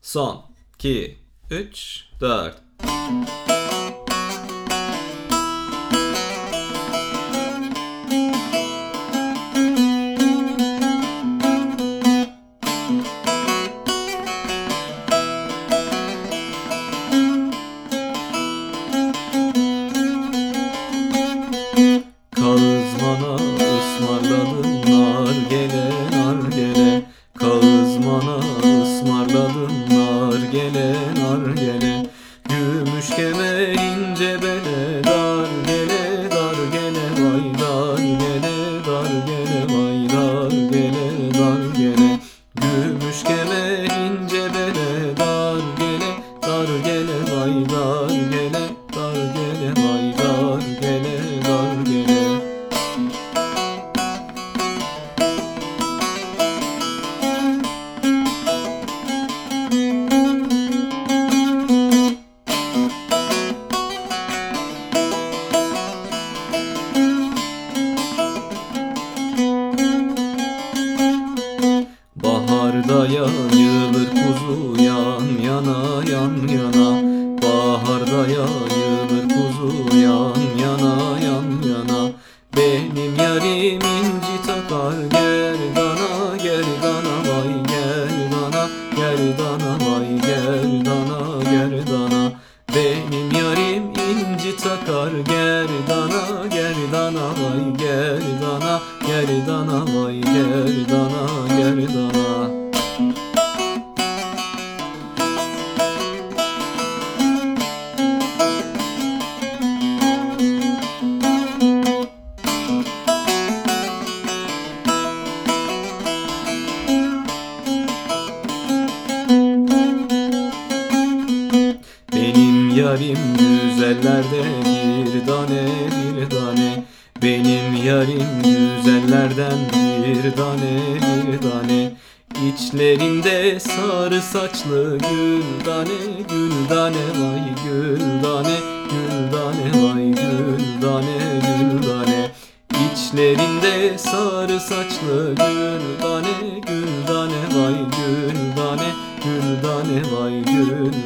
Son 2 3 4. Kağızmana ısmarladım nargele nargele. Kağızmana ısmarladım nargele nargele. Gümüş kemer ince bele dar gele dar gele vay dar gele dar gele vay dar gele dar gele. Gümüş kemer ince bele dar gele dar gele vay dar gele dar gele vay dar gele dar gele. Baharda yayılır kuzu yan yana yan yana. Baharda yayılır kuzu yan yana yan yana. Benim yarim inci takar gerdana gerdana vay gerdana gerdana vay gerdana gerdana. Benim yarim inci takar gerdana gerdana vay gerdana gerdana vay gerdana gerdana. Benim yarim güzellerde bir tane bir tane. Benim yarim güzellerden bir tane bir tane. İçlerinde sarı saçlı gül tane gül tane vay gül tane gül tane vay gül tane gül tane. İçlerinde sarı saçlı gül tane gül tane vay gül tane gül tane vay gül